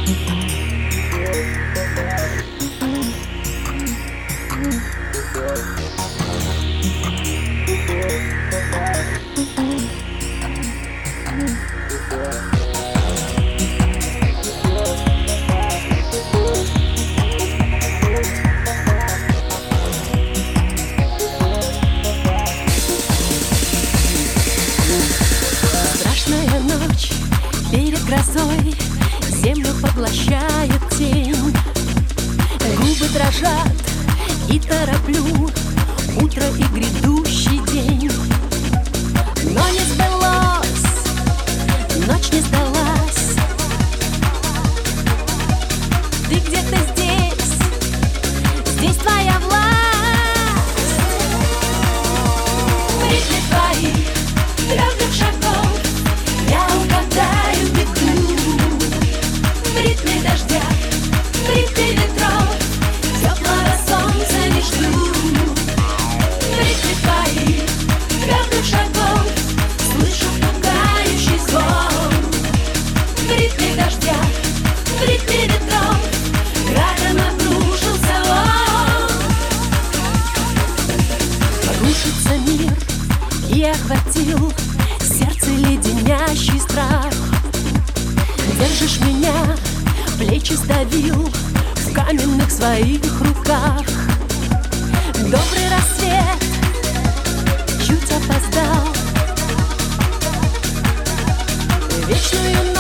Страшная ночь перед грозой, землю поглощает тень. Губы дрожат и тороплю утро и грядущий день. Но не сбылось, ночь не сдалась. Ты где-то здесь, здесь твоя власть. В ритме твоих твердых шагов я угадаю беду. В ритме дождя, в ритме ветров теплого солнца не жду. В ритме твоих твердых шагов слышу пугающий звон. В ритме дождя, в ритме ветров градом обрушился он. Рушится мир и охватил сердце леденящий страх. Держишь меня, плечи сдавил в каменных своих руках. Добрый рассвет чуть опоздал, вечную